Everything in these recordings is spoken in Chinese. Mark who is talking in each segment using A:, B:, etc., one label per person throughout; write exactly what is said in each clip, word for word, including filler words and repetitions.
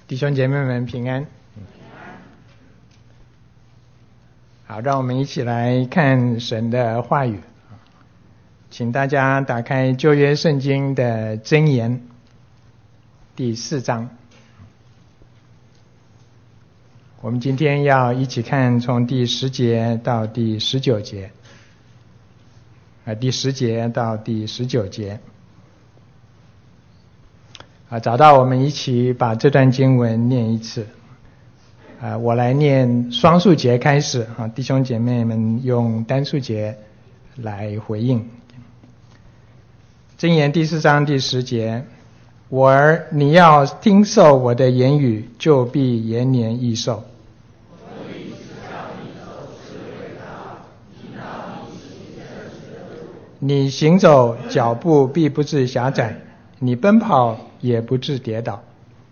A: 弟兄姐妹们平安。好，让我们一起来看神的话语。请大家打开旧约圣经的箴言第四章。我们今天要一起看从第十节到第十九节，啊，第十节到第十九节。啊，找到我们一起把这段经文念一次。啊，我来念双数节开始，啊，弟兄姐妹们用单数节来回应。箴言第四章第十节，我儿，你要听受我的言语，就必延年益寿。你行走脚步必不致狭窄，你奔跑也不致跌倒。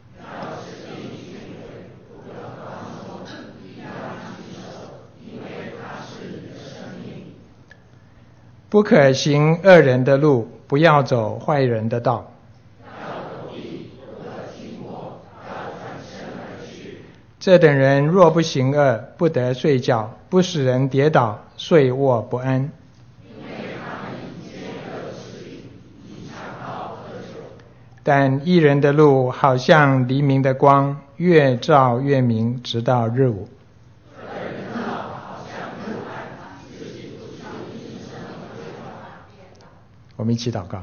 A: 不可行恶人的路，不要走坏人的道。这等人若不行恶，不得睡觉，不使人跌倒，睡卧不安。但义人的路好像黎明的光，越照越明，直到日午。我们一起祷告。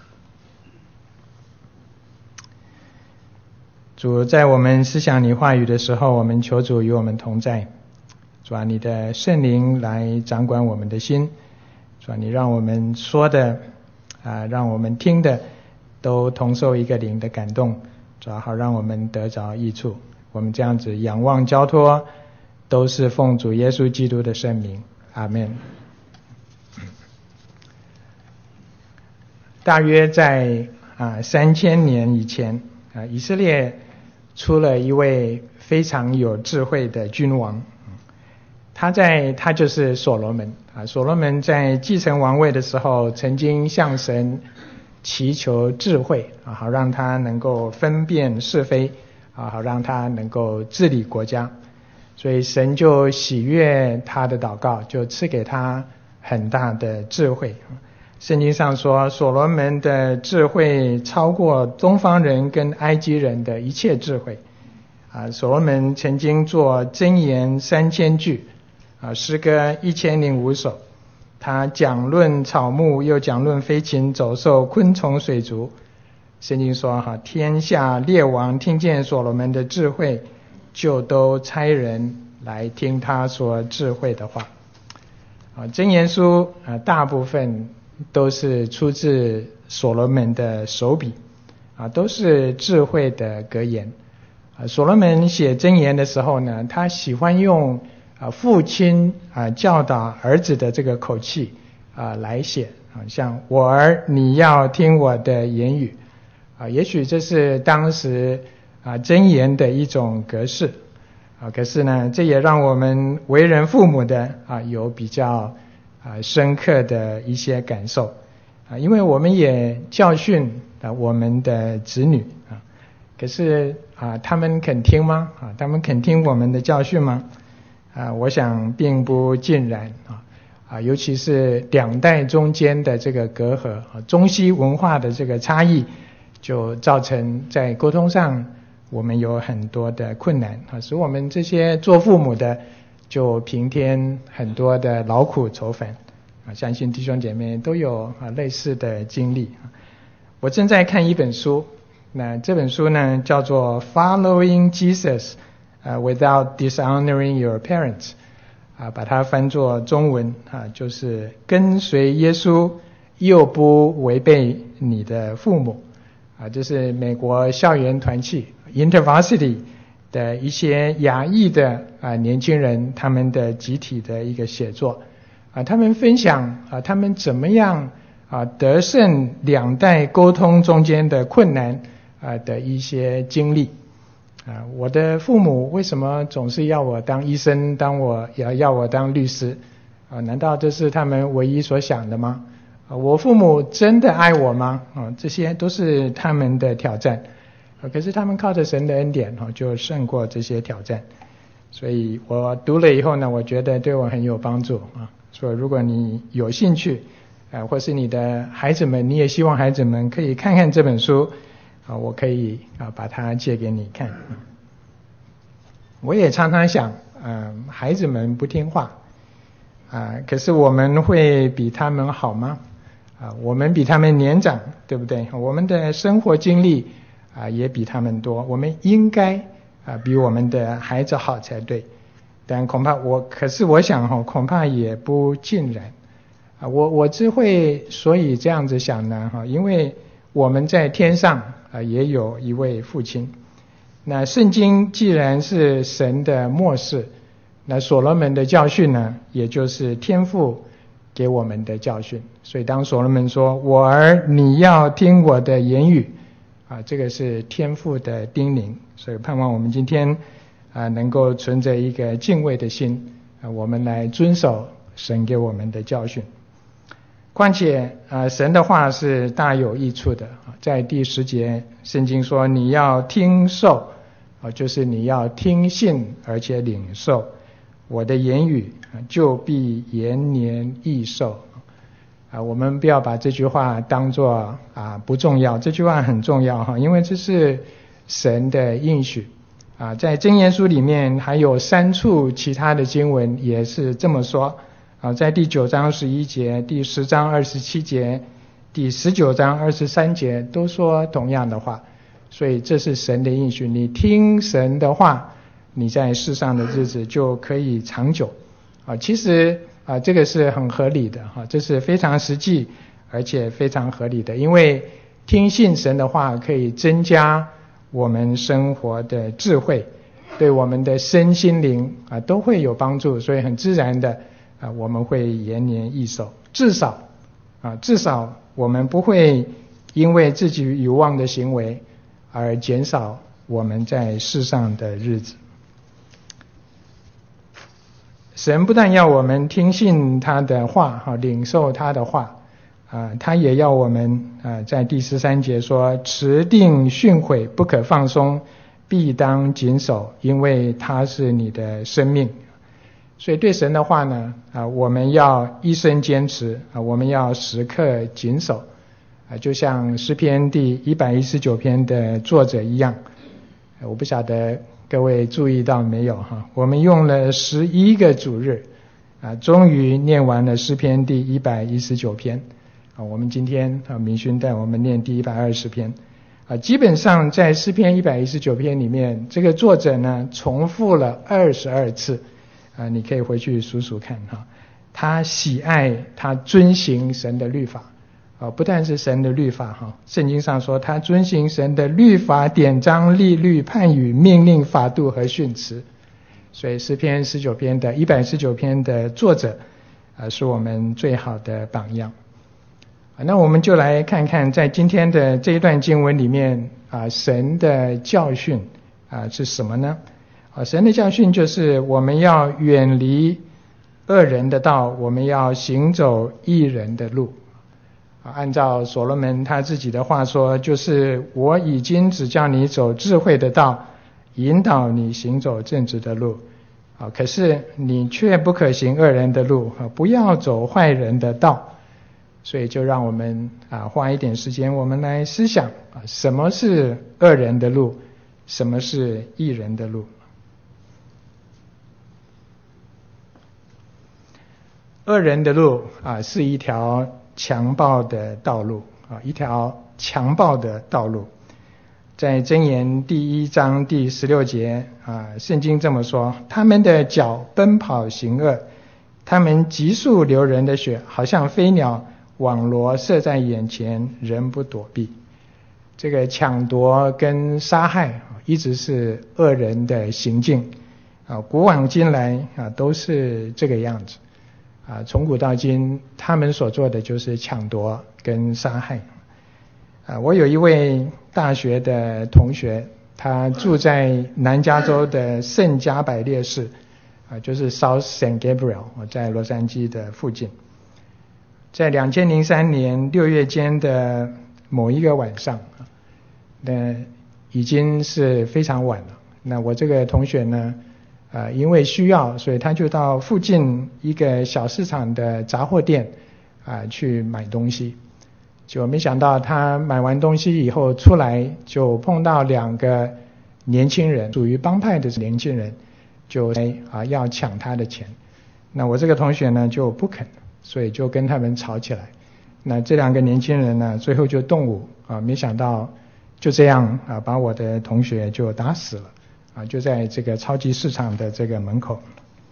A: 主，在我们思想你话语的时候，我们求主与我们同在。主啊，你的圣灵来掌管我们的心。主啊，你让我们说的啊，让我们听的都同受一个灵的感动，主要好让我们得着益处。我们这样子仰望交托，都是奉主耶稣基督的圣名，阿们。大约在啊三千年以前啊，以色列出了一位非常有智慧的君王，他在他就是所罗门啊。所罗门在继承王位的时候，曾经向神祈求智慧啊，好让他能够分辨是非啊，好让他能够治理国家。所以神就喜悦他的祷告，就赐给他很大的智慧。圣经上说，所罗门的智慧超过东方人跟埃及人的一切智慧啊。所罗门曾经作箴言三千句啊，诗歌一千零五首。他讲论草木，又讲论飞禽走兽、昆虫水族。圣经说哈，天下列王听见所罗门的智慧，就都差人来听他说智慧的话。啊，箴言书啊，大部分都是出自所罗门的手笔啊，都是智慧的格言啊。所罗门写箴言的时候呢，他喜欢用啊父亲啊教导儿子的这个口气啊来写啊，像我儿，你要听我的言语啊。也许这是当时啊箴言的一种格式啊，可是呢，这也让我们为人父母的啊有比较啊深刻的一些感受啊，因为我们也教训啊我们的子女啊，可是啊他们肯听吗？啊，他们肯听我们的教训吗？啊，我想并不尽然啊啊，尤其是两代中间的这个隔阂啊，中西文化的这个差异，就造成在沟通上我们有很多的困难啊，使我们这些做父母的就平添很多的劳苦愁烦啊，相信弟兄姐妹都有啊类似的经历啊。我正在看一本书，那这本书呢叫做 Following Jesus 啊 Without Dishonoring Your Parents 啊，把它翻作中文啊，就是跟随耶稣又不违背你的父母啊。这是美国校园团契 InterVarsity 的一些亚裔的啊年轻人，他们的集体的一个写作啊，他们分享啊他们怎么样啊得胜两代沟通中间的困难啊的一些经历啊。我的父母为什么总是要我当医生，当我也要我当律师啊？难道这是他们唯一所想的吗？啊，我父母真的爱我吗？啊，这些都是他们的挑战。 可是他们靠着神的恩典就胜过这些挑战。所以我读了以后呢，我觉得对我很有帮助啊。说如果你有兴趣，呃，或是你的孩子们，你也希望孩子们可以看看这本书啊，我可以啊把它借给你看。我也常常想，呃，孩子们不听话啊，可是我们会比他们好吗？啊，我们比他们年长，对不对？我们的生活经历啊也比他们多，我们应该啊，比我们的孩子好才对，但恐怕我，可是我想哈，恐怕也不尽然啊。我我只会所以这样子想呢哈，因为我们在天上啊也有一位父亲。那圣经既然是神的默示，那所罗门的教训呢，也就是天父给我们的教训。所以当所罗门说：“我儿，你要听我的言语。”啊，这个是天父的叮咛，所以盼望我们今天啊能够存着一个敬畏的心啊，我们来遵守神给我们的教训。况且啊，神的话是大有益处的。在第十节，圣经说你要听受啊，就是你要听信而且领受我的言语，就必延年益寿。啊，我们不要把这句话当作啊不重要，这句话很重要哈，因为这是神的应许啊。在箴言书里面还有三处其他的经文也是这么说啊，在第九章十一节、第十章二十七节、第十九章二十三节都说同样的话，所以这是神的应许。你听神的话，你在世上的日子就可以长久啊。其实啊，这个是很合理的哈，这是非常实际而且非常合理的，因为听信神的话可以增加我们生活的智慧，对我们的身心灵啊都会有帮助，所以很自然的啊我们会延年益寿，至少啊至少我们不会因为自己有妄的行为而减少我们在世上的日子。神不但要我们听信他的话，领受他的话，啊，他也要我们啊，在第十三节说，持定训诲，不可放松，必当谨守，因为他是你的生命。所以对神的话呢，啊，我们要一生坚持啊，我们要时刻谨守啊，就像诗篇第一百一十九篇的作者一样，我不晓得各位注意到没有哈？我们用了十一个主日啊，终于念完了诗篇第一百一十九篇啊。我们今天啊，明勋带我们念第一百二十篇啊。基本上在诗篇一百一十九篇里面，这个作者呢重复了二十二次啊，你可以回去数数看哈。他喜爱他遵行神的律法啊，不但是神的律法哈，圣经上说他遵行神的律法、典章、例律、判语、命令、法度和训词。所以诗篇十九篇的一百十九篇的作者啊，是我们最好的榜样。那我们就来看看在今天的这一段经文里面啊，神的教训啊是什么呢？啊，神的教训就是我们要远离恶人的道，我们要行走义人的路。按照所罗门他自己的话说，就是我已经只叫你走智慧的道，引导你行走正直的路啊，可是你却不可行恶人的路啊，不要走坏人的道。所以就让我们啊花一点时间，我们来思想啊，什么是恶人的路，什么是义人的路。恶人的路啊，是一条强暴的道路啊，一条强暴的道路。在箴言第一章第十六节啊，圣经这么说：他们的脚奔跑行恶，他们急速流人的血，好像飞鸟，网罗射在眼前，人不躲避。这个抢夺跟杀害一直是恶人的行径啊，古往今来啊都是这个样子啊，从古到今他们所做的就是抢夺跟杀害啊。我有一位大学的同学，他住在南加州的圣加百列市啊，就是 South San Gabriel， 在洛杉矶的附近。在二零零三年六月间的某一个晚上，那已经是非常晚了。那我这个同学呢，呃，因为需要，所以他就到附近一个小市场的杂货店啊、呃、去买东西。就没想到他买完东西以后出来，就碰到两个年轻人，属于帮派的年轻人，就啊要抢他的钱。那我这个同学呢就不肯，所以就跟他们吵起来。那这两个年轻人呢，最后就动武啊，没想到就这样啊，把我的同学就打死了啊，就在这个超级市场的这个门口。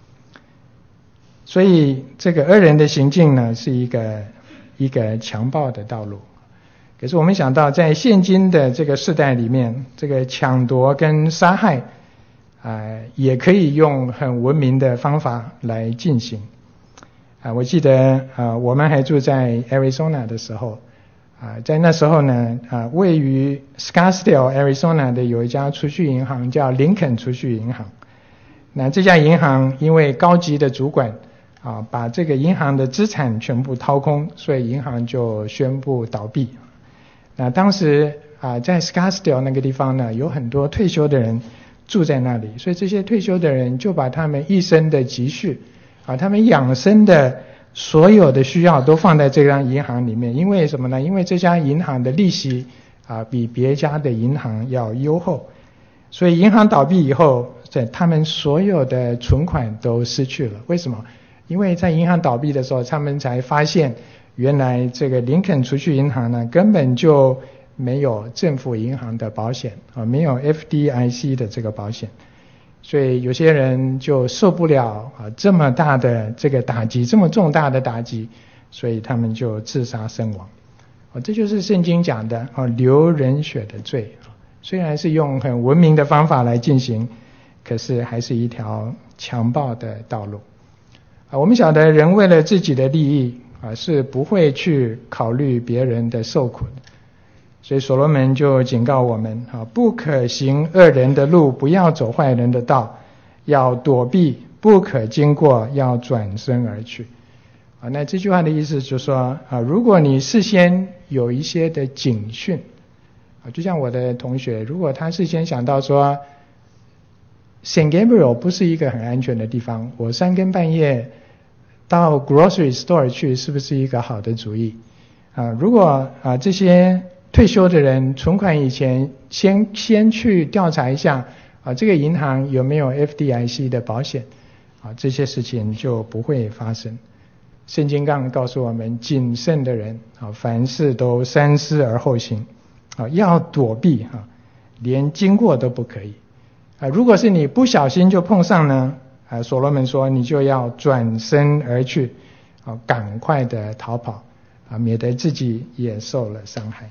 A: 所以这个恶人的行径呢，是一个一个强暴的道路。可是我们想到，在现今的这个时代里面，这个抢夺跟杀害呃，也可以用很文明的方法来进行。啊、呃，我记得呃，我们还住在 Arizona 的时候，啊、呃，在那时候呢，啊、呃，位于 Scottsdale Arizona 的有一家储蓄银行叫林肯储蓄银行。那这家银行因为高级的主管啊、呃，把这个银行的资产全部掏空，所以银行就宣布倒闭。那当时啊、呃，在 Scottsdale 那个地方呢，有很多退休的人住在那里，所以这些退休的人就把他们一生的积蓄啊，他们养生的所有的需要都放在这家银行里面。因为什么呢？因为这家银行的利息啊比别家的银行要优厚，所以银行倒闭以后，这他们所有的存款都失去了。为什么？因为在银行倒闭的时候，他们才发现原来这个林肯储蓄银行呢根本就没有政府银行的保险啊，没有 F D I C 的这个保险，所以有些人就受不了啊这么大的这个打击，这么重大的打击，所以他们就自杀身亡。啊，这就是圣经讲的啊流人血的罪啊，虽然是用很文明的方法来进行，可是还是一条强暴的道路。啊，我们晓得人为了自己的利益啊是不会去考虑别人的受苦的。所以所罗门就警告我们啊，不可行恶人的路，不要走坏人的道，要躲避，不可经过，要转身而去。啊，那这句话的意思就是说啊，如果你事先有一些的警讯啊，就像我的同学，如果他事先想到说 Saint Gabriel 不是一个很安全的地方，我三更半夜到 grocery store 去是不是一个好的主意啊？如果啊这些退休的人存款以前先先去调查一下啊，这个银行有没有 F D I C 的保险啊，这些事情就不会发生。圣经刚告诉我们，谨慎的人啊，凡事都三思而后行啊，要躲避啊，连经过都不可以啊。如果是你不小心就碰上呢啊，所罗门说你就要转身而去啊，赶快的逃跑啊，免得自己也受了伤害。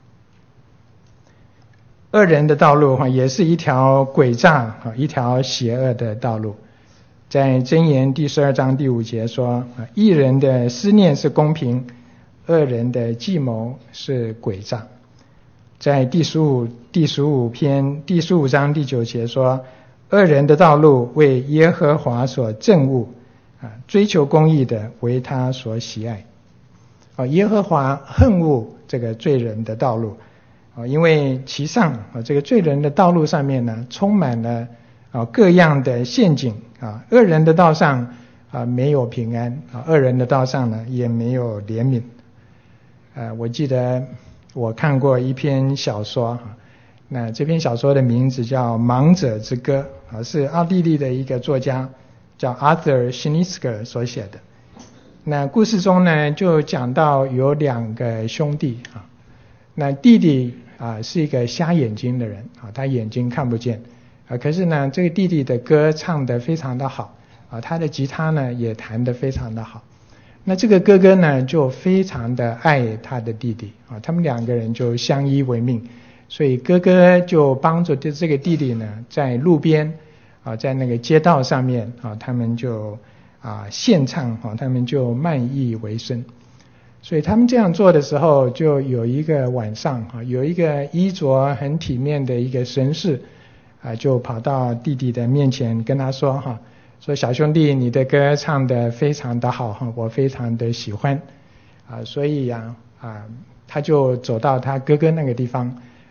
A: 恶人的道路也是一条诡诈，一条邪恶的道路。在箴言第十二章第五节说，义人的思念是公平，恶人的计谋是诡诈。在第十五第十五篇第十五章第九节说，恶人的道路为耶和华所憎恶，追求公义的为他所喜爱。耶和华恨恶这个罪人的道路，因为其上啊这个罪人的道路上面呢，充满了啊各样的陷阱啊，恶人的道上啊没有平安啊，恶人的道上呢也没有怜悯。呃，我记得我看过一篇小说，那这篇小说的名字叫《盲者之歌》啊，是奥地利的一个作家叫 Arthur Schnitzler 所写的。那故事中呢，就讲到有两个兄弟啊。那弟弟啊是一个瞎眼睛的人啊，他眼睛看不见啊，可是呢这个弟弟的歌唱得非常的好啊，他的吉他呢也弹得非常的好。那这个哥哥呢就非常的爱他的弟弟啊，他们两个人就相依为命，所以哥哥就帮助这个弟弟呢在路边啊，在那个街道上面啊，他们就啊献唱啊，他们就卖艺为生。所以他们这样做的时候，就有一个晚上啊，有一个衣着很体面的一个绅士啊，就跑到弟弟的面前跟他说哈，说小兄弟，你的歌唱得非常的好哈，我非常的喜欢啊，所以呀啊，他就走到他哥哥那个地方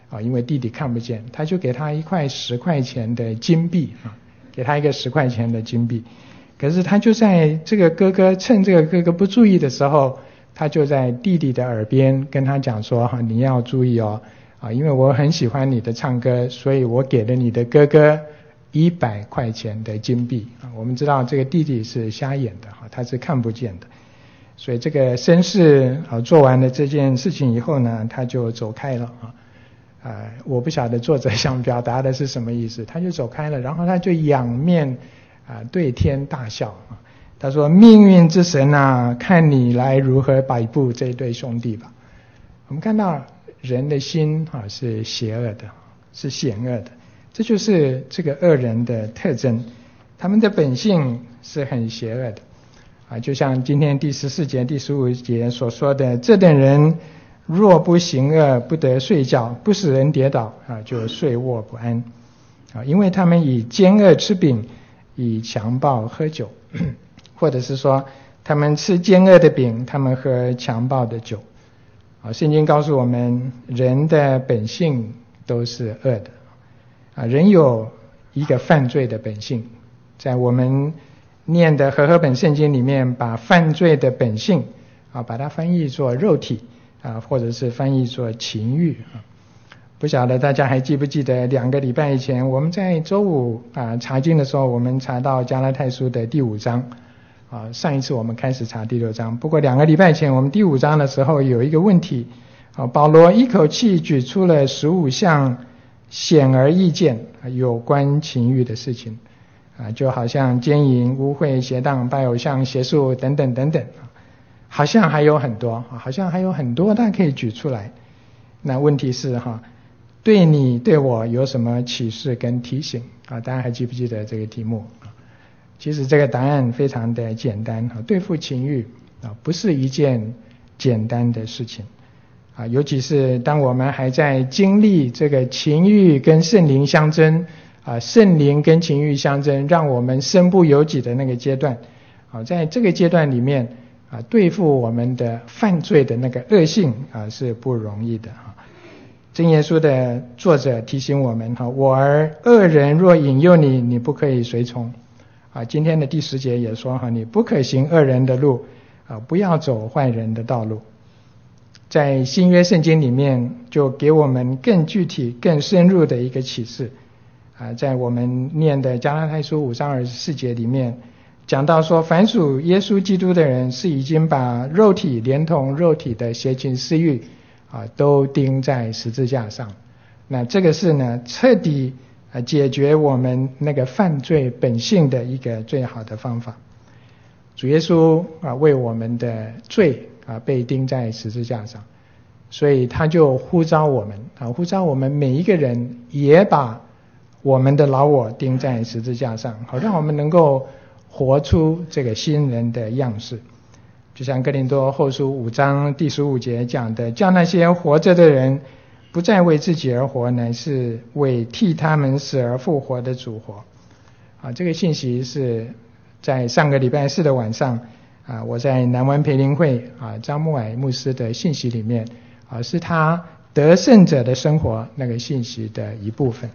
A: 啊，因为弟弟看不见，他就给他一块十块钱的金币啊，给他一个十块钱的金币。可是他就在这个哥哥趁这个哥哥不注意的时候，他就在弟弟的耳边跟他讲说哈，你要注意哦，啊，因为我很喜欢你的唱歌，所以我给了你的哥哥一百块钱的金币啊。我们知道这个弟弟是瞎眼的哈，他是看不见的。所以这个绅士啊做完了这件事情以后呢，他就走开了啊。呃，我不晓得作者想表达的是什么意思，他就走开了，然后他就仰面啊对天大笑啊。他说：“命运之神啊，看你来如何摆布这对兄弟吧。”我们看到人的心啊是邪恶的，是险恶的，这就是这个恶人的特征，他们的本性是很邪恶的啊，就像今天第十四节、第十五节所说的，这等人若不行恶，不得睡觉，不使人跌倒啊，就睡卧不安啊，因为他们以奸恶吃饼，以强暴喝酒，或者是说他们吃奸恶的饼，他们喝强暴的酒啊。圣经告诉我们，人的本性都是恶的啊，人有一个犯罪的本性，在我们念的和合本圣经里面，把犯罪的本性啊，把它翻译作肉体啊，或者是翻译作情欲啊。不晓得大家还记不记得两个礼拜以前我们在周五啊查经的时候，我们查到加拉太书的第五章啊。上一次我们开始查第六章，不过两个礼拜前我们第五章的时候有一个问题啊，保罗一口气举出了十五项显而易见有关情欲的事情啊，就好像奸淫、污秽、邪荡、拜偶像、邪术等等等等，好像还有很多，好像还有很多他可以举出来。那问题是哈，对你对我有什么启示跟提醒啊？大家还记不记得这个题目？其实这个答案非常的简单啊，对付情欲啊不是一件简单的事情啊，尤其是当我们还在经历这个情欲跟圣灵相争啊，圣灵跟情欲相争，让我们身不由己的那个阶段啊，在这个阶段里面啊，对付我们的犯罪的那个恶性啊是不容易的啊。箴言书的作者提醒我们哈，我儿，恶人若引诱你，你不可以随从啊。今天的第十节也说哈，你不可行恶人的路啊，不要走坏人的道路。在新约圣经里面就给我们更具体更深入的一个启示啊，在我们念的加拉太书五章二十四节里面讲到说，凡属耶稣基督的人是已经把肉体连同肉体的邪情私欲啊都钉在十字架上。那这个是呢彻底啊解决我们那个犯罪本性的一个最好的方法。主耶稣啊为我们的罪啊被钉在十字架上，所以他就呼召我们啊呼召我们每一个人也把我们的老我钉在十字架上，好让我们能够活出这个新人的样式。就像哥林多后书五章第十五节讲的，叫那些活着的人不再为自己而活，乃是为替他们死而复活的主活啊。这个信息是在上个礼拜四的晚上啊，我在南湾培灵会啊张牧蔼牧师的信息里面啊，是他得胜者的生活那个信息的一部分。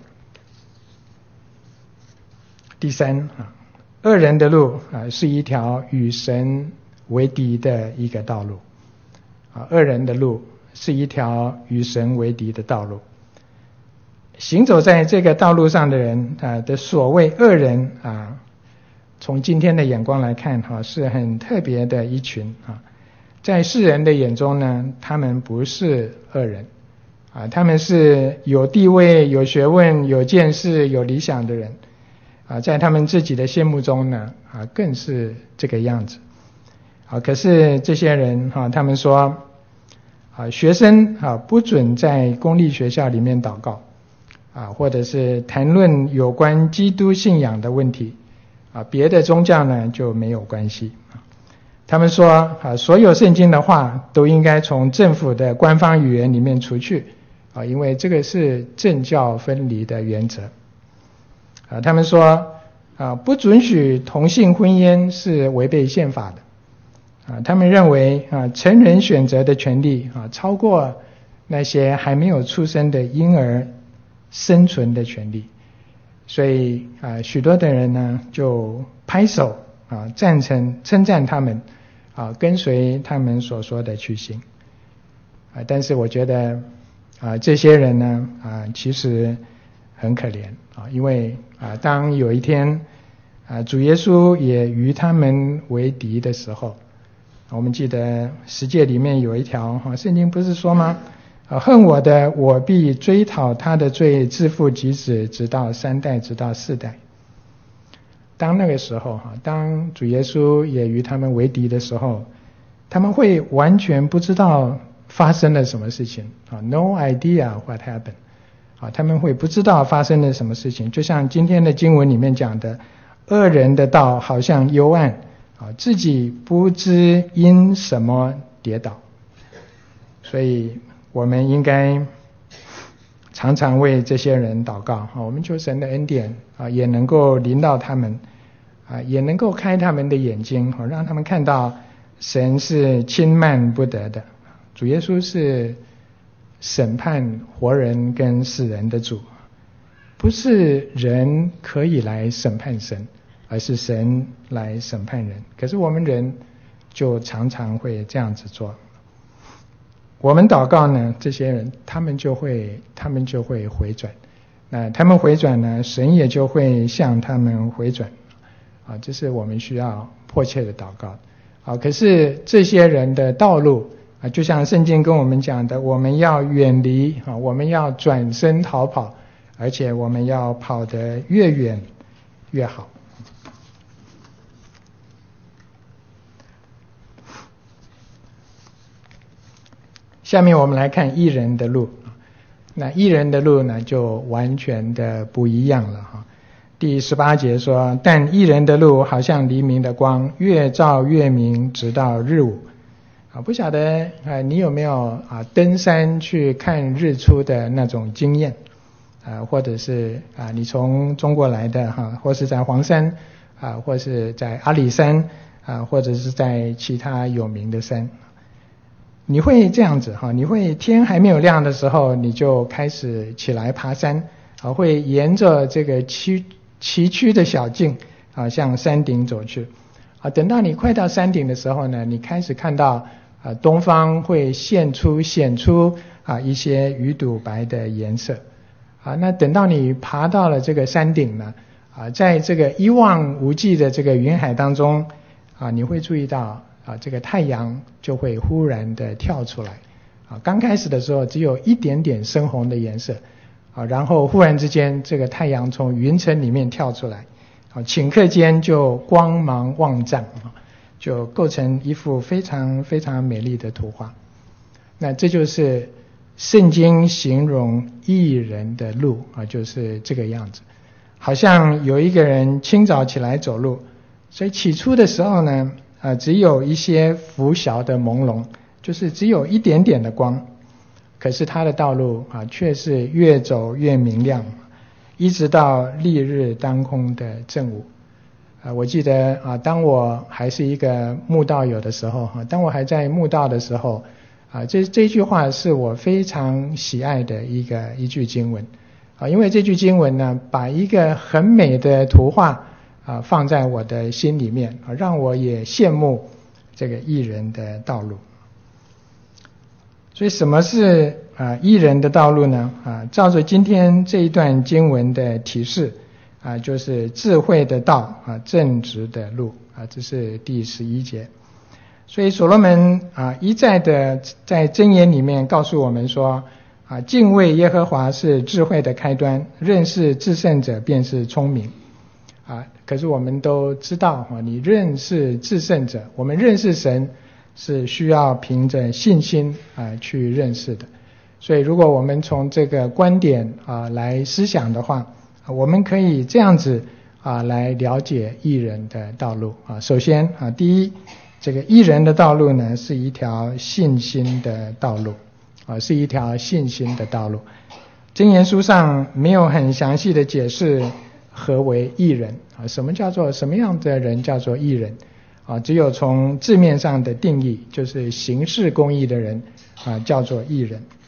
A: 第三啊，恶人的路啊是一条与神为敌的一个道路啊，恶人的路是一条与神为敌的道路。行走在这个道路上的人啊的所谓恶人啊，从今天的眼光来看哈，是很特别的一群啊。在世人的眼中呢，他们不是恶人啊，他们是有地位、有学问、有见识、有理想的人啊，在他们自己的心目中呢啊，更是这个样子啊。可是这些人哈，他们说啊，学生啊不准在公立学校里面祷告啊，或者是谈论有关基督信仰的问题啊，别的宗教呢就没有关系。他们说啊，所有圣经的话都应该从政府的官方语言里面除去啊，因为这个是政教分离的原则啊。他们说啊，不准许同性婚姻是违背宪法的啊。他们认为啊，成人选择的权利啊超过那些还没有出生的婴儿生存的权利。所以啊、呃，许多的人呢就拍手啊，赞成称赞他们啊，跟随他们所说的去行啊。但是我觉得啊，这些人呢啊，其实很可怜啊，因为啊，当有一天啊，主耶稣也与他们为敌的时候，我们记得十诫里面有一条哈，圣经不是说吗？啊，恨我的，我必追讨他的罪，自父及子，直到三代，直到四代。当那个时候哈，当主耶稣也与他们为敌的时候，他们会完全不知道发生了什么事情啊 ，no idea what happened。啊，他们会不知道发生了什么事情，就像今天的经文里面讲的，恶人的道好像幽暗，啊，自己不知因什么跌倒。所以我们应该常常为这些人祷告，我们求神的恩典啊，也能够临到他们啊，也能够开他们的眼睛，让他们看到神是轻慢不得的，主耶稣是审判活人跟死人的主，不是人可以来审判神，而是神来审判人。可是我们人就常常会这样子做。我们祷告呢，这些人他们就会他们就会回转，那他们回转呢，神也就会向他们回转啊，这是我们需要迫切的祷告啊。可是这些人的道路啊，就像圣经跟我们讲的，我们要远离啊，我们要转身逃跑，而且我们要跑得越远越好。下面我们来看义人的路，那义人的路呢，就完全的不一样了哈。第十八节说，但义人的路好像黎明的光，越照越明，直到日午。啊，不晓得啊，你有没有啊登山去看日出的那种经验啊，或者是啊你从中国来的哈，或是在黄山啊，或是在阿里山啊，或者是在其他有名的山。你会这样子哈，你会天还没有亮的时候，你就开始起来爬山啊，会沿着这个崎崎岖的小径啊，向山顶走去啊。等到你快到山顶的时候呢，你开始看到啊，东方会现出显出啊一些鱼肚白的颜色啊。那等到你爬到了这个山顶呢，啊，在这个一望无际的这个云海当中啊，你会注意到。啊，这个太阳就会忽然的跳出来，啊，刚开始的时候只有一点点深红的颜色，啊，然后忽然之间这个太阳从云层里面跳出来，啊，顷刻间就光芒万丈，啊，就构成一幅非常非常美丽的图画。那这就是圣经形容义人的路啊，就是这个样子，好像有一个人清早起来走路，所以起初的时候呢。啊，只有一些拂晓的朦胧，就是只有一点点的光，可是他的道路啊，却是越走越明亮，一直到丽日当空的正午。啊，我记得啊，当我还是一个慕道友的时候，啊，当我还在慕道的时候，啊，这这句话是我非常喜爱的一个一句经文，啊，因为这句经文呢，把一个很美的图画。啊，放在我的心里面啊，让我也羡慕这个义人的道路。所以什么是啊义人的道路呢？啊，照着今天这一段经文的提示啊，就是智慧的道啊，正直的路啊，这是第十一节。所以所罗门啊一再的在箴言里面告诉我们说啊，敬畏耶和华是智慧的开端，认识至圣者便是聪明。啊，可是我们都知道啊，你认识至圣者，我们认识神是需要凭着信心啊去认识的。所以如果我们从这个观点啊来思想的话，我们可以这样子啊来了解义人的道路啊。首先啊，第一，这个义人的道路呢是一条信心的道路啊，是一条信心的道路。箴言书上没有很详细的解释何为义人啊？什么叫做什么样的人叫做义人啊？只有从字面上的定义，就是行事公义的人啊，叫做义人。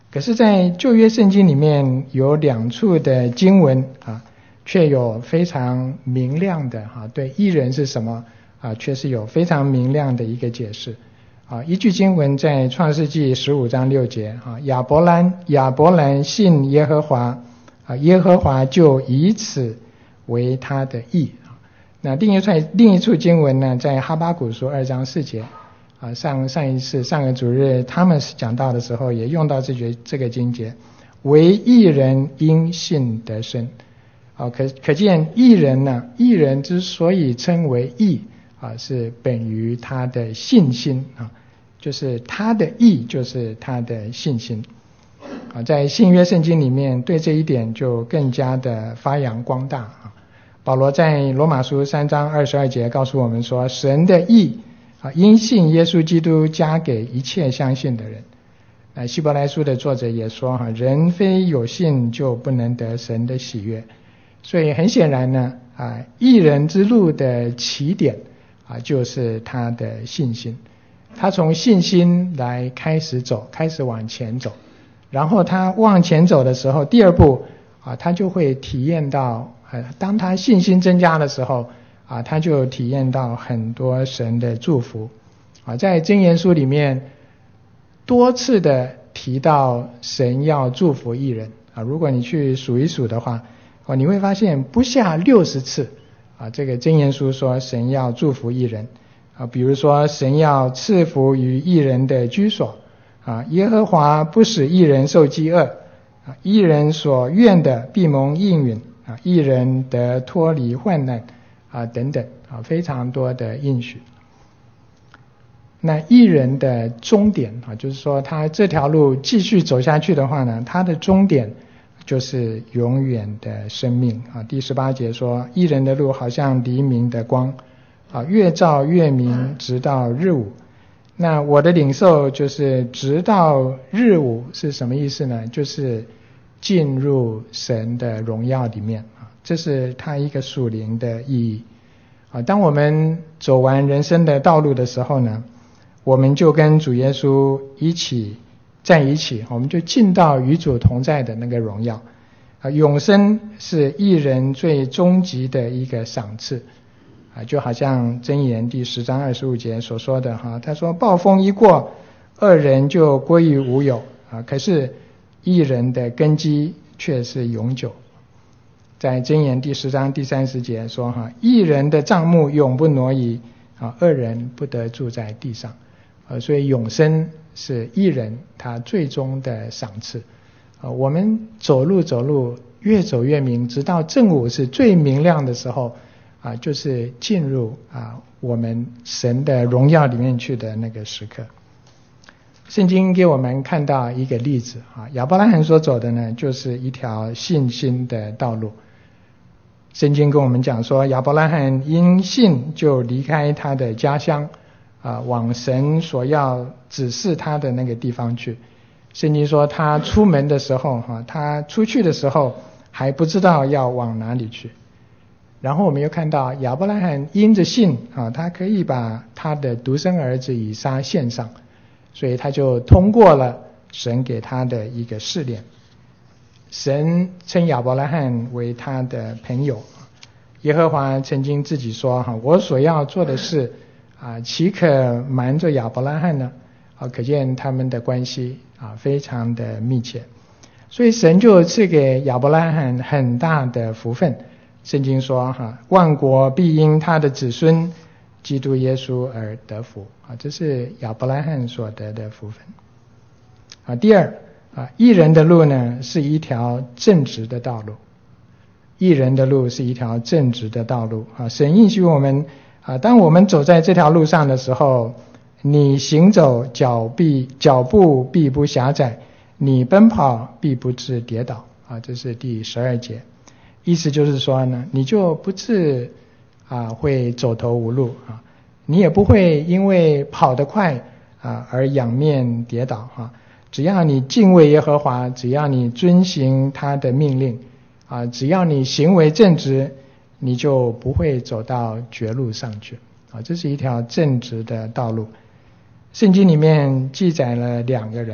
A: 可是在旧约圣经里面有两处的经文啊，却有非常明亮的啊，对义人是什么啊，却是有非常明亮的一个解释啊。一句经文在创世纪十五章六节啊，亚伯兰亚伯兰信耶和华啊，耶和华就以此为他的义啊。那另一处另一处经文呢，在哈巴谷书二章四节啊，上上一次上个主日他们讲到的时候也用到这句这个经节，为义人因信得生啊，可可见义人呢，义人之所以称为义啊，是本于他的信心啊，就是他的义就是他的信心啊，在新约圣经里面对这一点就更加的发扬光大啊。保罗在罗马书三章二十二节告诉我们说，神的义啊，因信耶稣基督加给一切相信的人。那希伯来书的作者也说哈，人非有信就不能得神的喜悦。所以很显然呢，啊，义人之路的起点啊，就是他的信心。他从信心来开始走，开始往前走，然后他往前走的时候，第二步啊，他就会体验到，呃，当他信心增加的时候啊，他就体验到很多神的祝福啊。在箴言书里面多次的提到神要祝福义人啊，如果你去数一数的话，哦，你会发现不下六十次啊，这个箴言书说神要祝福义人啊，比如说神要赐福于义人的居所啊，耶和华不使义人受饥饿啊，义人所愿的必蒙应允啊，义人得脱离患难啊，等等啊，非常多的应许。那义人的终点啊，就是说他这条路继续走下去的话呢，他的终点就是永远的生命啊。第十八节说，义人的路好像黎明的光啊，越照越明，直到日午。那我的领受就是直到日午是什么意思呢？就是进入神的荣耀里面啊，这是它一个属灵的意义啊。当我们走完人生的道路的时候呢，我们就跟主耶稣一起在一起，我们就进到与主同在的那个荣耀啊。永生是义人最终极的一个赏赐啊，就好像箴言第十章二十五节所说的哈，他说暴风一过，恶人就归于无有啊，可是义人的根基却是永久。在箴言第十章第三十节说哈，义人的帐幕永不挪移啊，恶人不得住在地上啊，所以永生是义人他最终的赏赐啊。我们走路走路越走越明，直到正午是最明亮的时候啊，就是进入啊我们神的荣耀里面去的那个时刻。圣经给我们看到一个例子啊，亚伯拉罕所走的呢，就是一条信心的道路。圣经跟我们讲说，亚伯拉罕因信就离开他的家乡啊，往神所要指示他的那个地方去。圣经说他出门的时候哈，他出去的时候还不知道要往哪里去。然后我们又看到亚伯拉罕因着信啊，他可以把他的独生儿子以撒献上，所以他就通过了神给他的一个试炼。神称亚伯拉罕为他的朋友，耶和华曾经自己说哈，我所要做的事啊，岂可瞒着亚伯拉罕呢？啊，可见他们的关系啊非常的密切，所以神就赐给亚伯拉罕很大的福分。圣经说哈，万国必因他的子孙基督耶稣而得福啊，这是亚伯拉罕所得的福分啊。第二啊，义人的路呢是一条正直的道路，义人的路是一条正直的道路啊。神应许我们啊，当我们走在这条路上的时候，你行走脚必脚步必不狭窄，你奔跑必不致跌倒啊，这是第十二节。意思就是说呢，你就不致啊会走投无路啊，你也不会因为跑得快啊而仰面跌倒啊。只要你敬畏耶和华，只要你遵行他的命令啊，只要你行为正直，你就不会走到绝路上去啊。这是一条正直的道路。圣经里面记载了两个人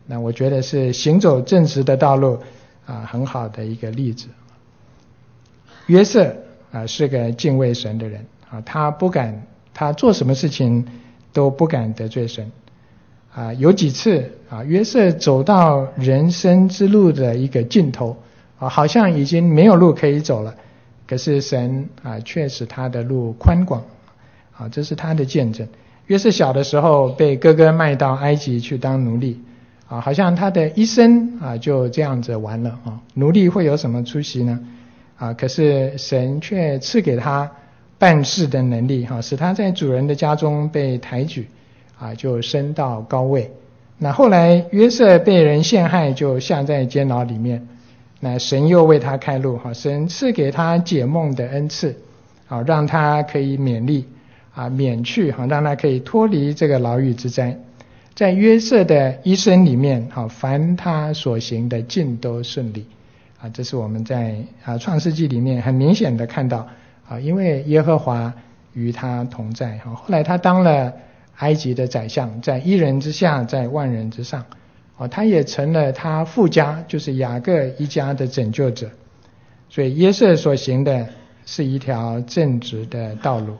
A: 那我觉得是行走正直的道路啊很好的一个例子。约瑟啊是个敬畏神的人啊，他不敢，他做什么事情都不敢得罪神啊。有几次啊，约瑟走到人生之路的一个尽头啊，好像已经没有路可以走了，可是神啊却使他的路宽广啊，这是他的见证。约瑟小的时候被哥哥卖到埃及去当奴隶啊，好像他的一生啊就这样子完了啊，奴隶会有什么出息呢？啊，可是神却赐给他办事的能力哈，使他在主人的家中被抬举啊，就升到高位。那后来约瑟被人陷害，就下在监牢里面，那神又为他开路哈，神赐给他解梦的恩赐啊，让他可以免历啊免去哈，让他可以脱离这个牢狱之灾。在约瑟的一生里面哈，凡他所行的尽都顺利啊，这是我们在啊创世纪里面很明显的看到啊，因为耶和华与他同在哈。后来他当了埃及的宰相，在一人之下，在万人之上啊，他也成了他父家，就是雅各一家的拯救者。所以约瑟所行的是一条正直的道路。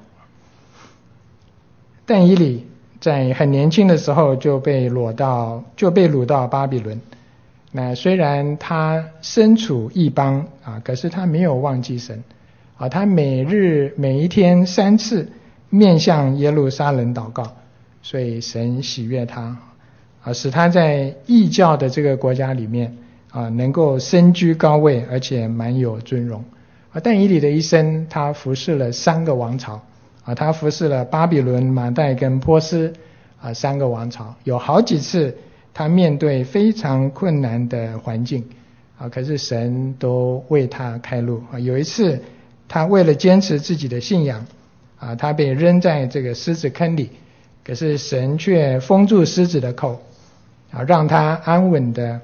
A: 但以理在很年轻的时候就被掳到就被掳到巴比伦。那虽然他身处异邦啊，可是他没有忘记神啊，他每日每一天三次面向耶路撒冷祷告，所以神喜悦他啊，使他在异教的这个国家里面啊能够身居高位，而且蛮有尊荣啊。但以理的一生，他服侍了三个王朝啊，他服侍了巴比伦、马代跟波斯啊三个王朝，有好几次他面对非常困难的环境啊，可是神都为他开路啊。有一次他为了坚持自己的信仰啊，他被扔在这个狮子坑里，可是神却封住狮子的口啊，让他安稳的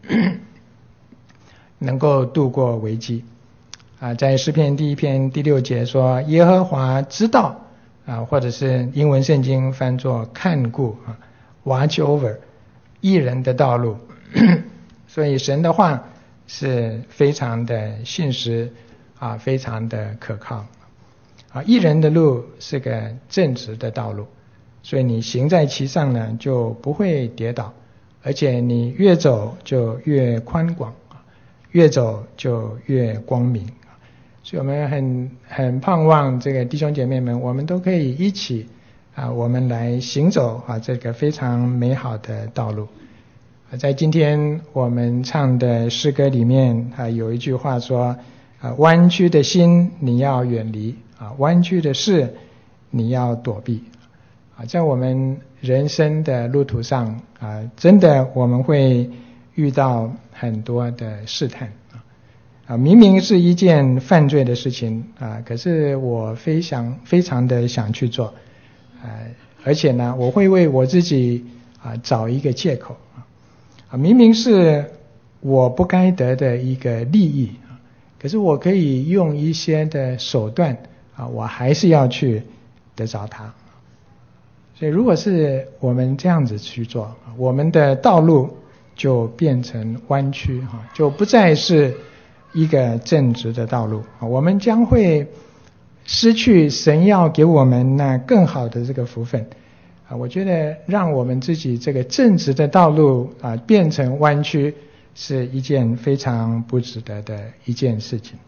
A: 能够度过危机啊。在诗篇第一篇第六节说，耶和华知道啊，或者是英文圣经翻作看顾啊 watch over 义人的道路所以神的话是非常的信实啊，非常的可靠啊。义人的路是个正直的道路，所以你行在其上呢，就不会跌倒，而且你越走就越宽广，越走就越光明。所以我们很很盼望这个弟兄姐妹们，我们都可以一起啊，我们来行走啊这个非常美好的道路。在今天我们唱的诗歌里面啊，有一句话说啊，弯曲的心你要远离啊，弯曲的事你要躲避啊。在我们人生的路途上啊，真的我们会遇到很多的试探啊，明明是一件犯罪的事情啊，可是我非常非常的想去做啊，而且呢，我会为我自己啊找一个借口啊，明明是我不该得的一个利益啊，可是我可以用一些的手段啊，我还是要去得着它。所以如果是我们这样子去做，我们的道路就变成弯曲哈，就不再是一个正直的道路，我们将会失去神要给我们那更好的这个福分啊。我觉得让我们自己这个正直的道路啊变成弯曲，是一件非常不值得的一件事情。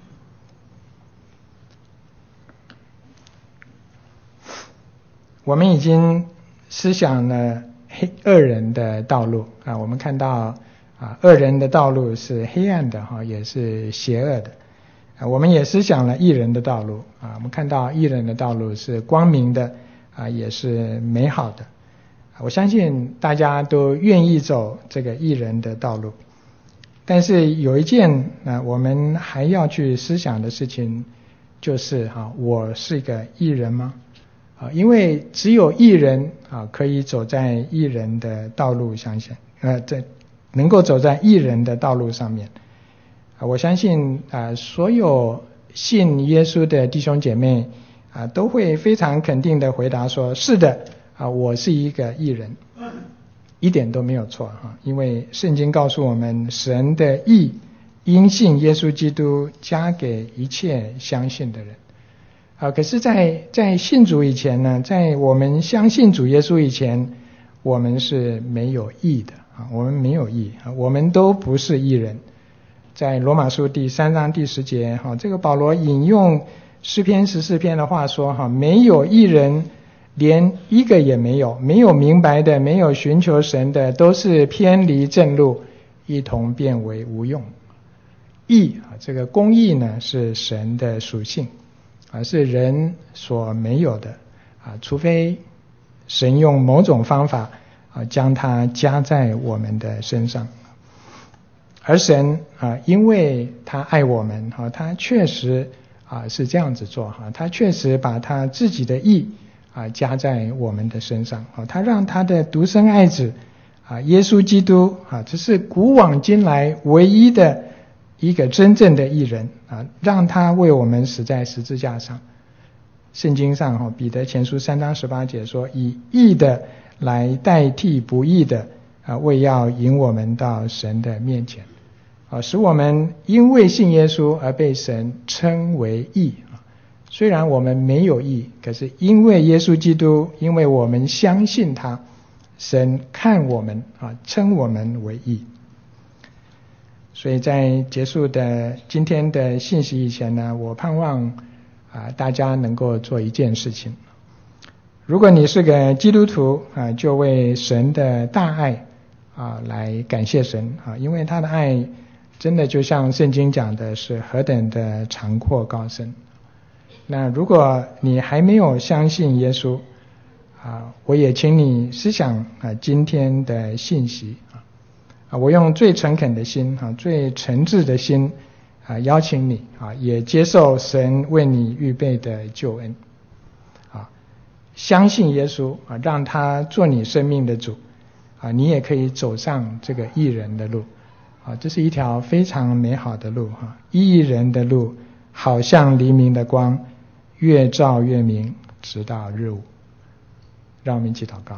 A: 我们已经思想了黑恶人的道路啊，我们看到啊，恶人的道路是黑暗的哈，也是邪恶的啊。我们也思想了义人的道路啊，我们看到义人的道路是光明的啊，也是美好的。我相信大家都愿意走这个义人的道路，但是有一件啊，我们还要去思想的事情，就是哈，我是一个义人吗？啊，因为只有义人啊，可以走在义人的道路上想呃，在能够走在义人的道路上面啊，我相信啊，所有信耶稣的弟兄姐妹啊，都会非常肯定的回答说，是的啊，我是一个义人。 一点都没有错哈，因为圣经告诉我们，神的义因信耶稣基督加给一切相信的人。啊，可是在在信主以前呢，在我们相信主耶稣以前，我们是没有义的啊，我们没有义啊，我们都不是义人。在罗马书第三章第十节，哈，这个保罗引用诗篇十四篇的话说，哈，没有义人，连一个也没有，没有明白的，没有寻求神的，都是偏离正路，一同变为无用。义啊，这个公义呢，是神的属性啊，是人所没有的啊，除非神用某种方法啊，将它加在我们的身上。而神啊，因为他爱我们哈，他确实啊是这样子做哈，他确实把他自己的义啊加在我们的身上啊，他让他的独生爱子啊耶稣基督啊，这是古往今来唯一的一个真正的义人啊，让他为我们死在十字架上。圣经上哈，彼得前书三章十八节说，以义的来代替不义的啊，为要引我们到神的面前啊，使我们因为信耶稣而被神称为义啊。虽然我们没有义，可是因为耶稣基督，因为我们相信他，神看我们啊，称我们为义。所以在结束的今天的信息以前呢，我盼望啊大家能够做一件事情。如果你是个基督徒啊，就为神的大爱啊来感谢神啊，因为他的爱真的就像圣经讲的是何等的长阔高深。那如果你还没有相信耶稣啊，我也请你思想啊今天的信息啊，啊我用最诚恳的心啊，最诚挚的心啊邀请你啊，也接受神为你预备的救恩啊，相信耶稣啊，让他做你生命的主啊，你也可以走上这个义人的路啊，这是一条非常美好的路哈，义人的路好像黎明的光，越照越明，直到日午。让我们一起祷告。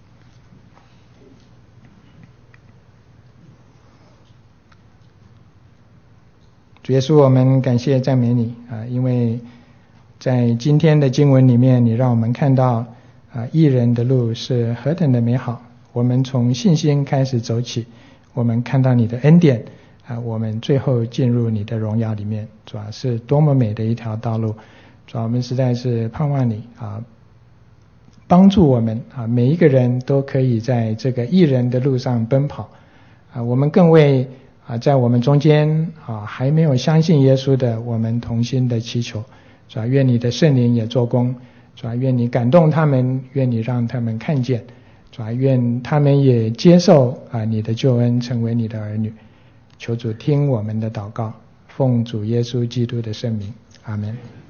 A: 主耶稣，我们感谢赞美你啊，因为在今天的经文里面，你让我们看到啊，义人的路是何等的美好。我们从信心开始走起，我们看到你的恩典啊，我们最后进入你的荣耀里面，主要是多么美的一条道路。主要我们实在是盼望你啊，帮助我们啊，每一个人都可以在这个义人的路上奔跑啊。我们更为啊，在我们中间啊还没有相信耶稣的，我们同心的祈求，主要愿你的圣灵也做工，主要愿你感动他们，愿你让他们看见，主要愿他们也接受啊你的救恩，成为你的儿女。求主听我们的祷告，奉主耶稣基督的圣名，阿们。